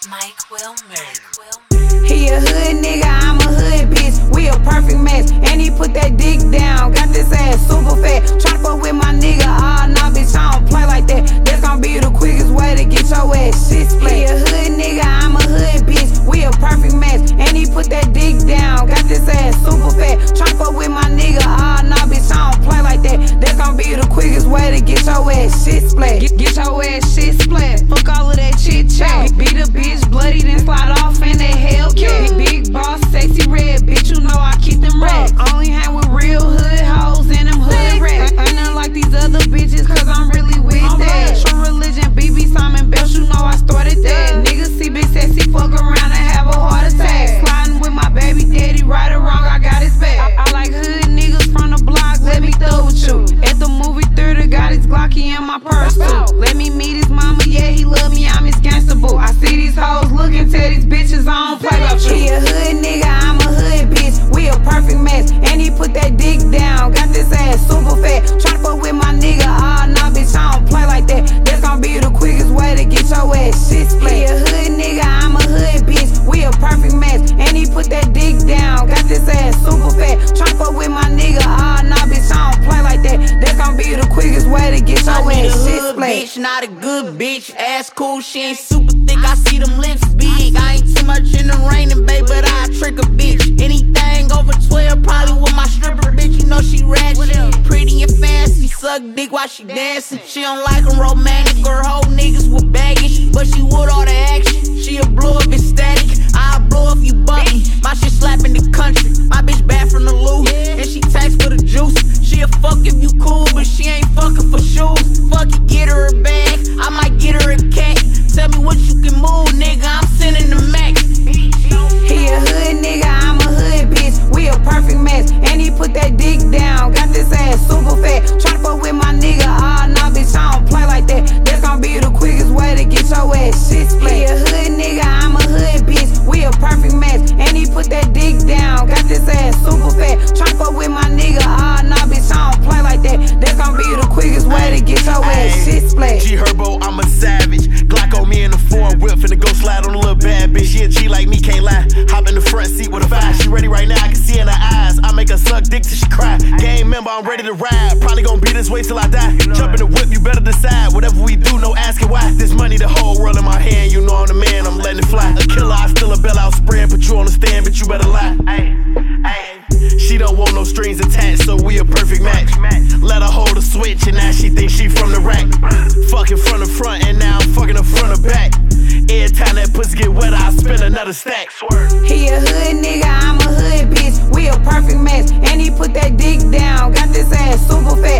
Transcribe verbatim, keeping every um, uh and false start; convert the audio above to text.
Mike Wilmer. He a hood nigga, I'm a hood bitch. We a perfect match, and he put that dick down. Got this ass super fat. Tryna fuck with my nigga, ah nah bitch, I don't play like that. That's gon' be the quickest way to get your ass shit split. He a hood nigga, I'm a hood bitch. We a perfect match, and he put that dick down. Got this ass super fat. Tryna fuck with my nigga, ah nah bitch, I don't play like that. That's gon' be the quickest way to get your ass shit split. Get, get your ass shit split. Fuck all of that chit chat. Beat a bitch bloody, then slide off in that Hellcat. Big, big boss, sexy red, bitch, you know I keep them racks. Only hang with real hood hoes and them hood rats. Ain't nothing like these other bitches, cause I'm really with that. True religion, B B Simon Bells, you know I started that. Niggas see big sexy, fuck around and have a heart attack. Sliding with my baby daddy, right or wrong, I got his back. I, I like hood niggas from the block, let me throw with you. At the movie theater, got his Glocky in my purse too. Let me meet his mama, yeah, he love me, I'm his gangsta boo. I see these hoes looking, tell these bitches I don't play about you. He a hood nigga, I'm a hood bitch. We a perfect match, and he put that dick down. Got this ass super fat. Tryna fuck with my nigga, ah nah bitch, I don't play like that. That's gon' be the quickest way to get your ass shit split. He a hood nigga, I'm a hood bitch. We a perfect match, and he put that dick down. Got this ass super fat. Tryna fuck with my nigga, ah nah bitch, I don't play like that. That's gon' be the quickest way to get your ass shit split. Bitch, not a good bitch. Ass cool, she ain't super thick. I see them lips big. I ain't too much in the raining, babe, but I trick a bitch. Anything over twelve, probably with my stripper bitch. You know she ratchet, pretty and fancy. Suck dick while she dancing. She don't like them romantic or hoe niggas with baggage, but she would all the action. She'll blow up it's static. I'll blow if you bump me. My shit slapping the country. My bitch bad from the loot, and she tax for the juice. She'll fuck if you cool, but she ain't fucking for shoes. Fuck it, get her a bag. I might get her a cat. Tell me what you can move, nigga. I'm sending the max. He a hood nigga, I'm a hood bitch. We a perfect match, and he put that dick down. Got this ass super fat. Tryna fuck with my nigga, ah nah bitch, I don't play like that. That's gon' be the quickest way to get your ass shit split. He a hood nigga, I'm a hood bitch. We a perfect match, and he put that dick down. Got this ass super fat. Tryna fuck with my nigga, ah nah bitch, I don't play like that. That's gon' be the quickest way to get your ass shit split. G Herbo, I'm a savage. Glock on me in the foreign whip, finna go slide on a little bad bitch. She a G like me, can't lie. Hop in the front seat with a five. She ready right now, I can see in her eyes. I make her suck dick till she cry. Game member, I'm ready to ride. Probably gon' be this way till I die. Jump in the whip, you better decide. Whatever we do, no asking why. This money, the whole world in my hand. You know I'm the man, I'm letting it fly. A killer, I still a bell out spread. Put you on the stand, but you better lie. Ay, ay. She don't want no strings attached, so we a perfect match. Let her hold the switch, and now she thinks she from the rack. Fucking from the front, and now I'm fucking the front or back. Every time that pussy get wet, I spend another stack. He a hood nigga, I'm a hood bitch. We a perfect match, and he put that dick down. Got this ass super fat.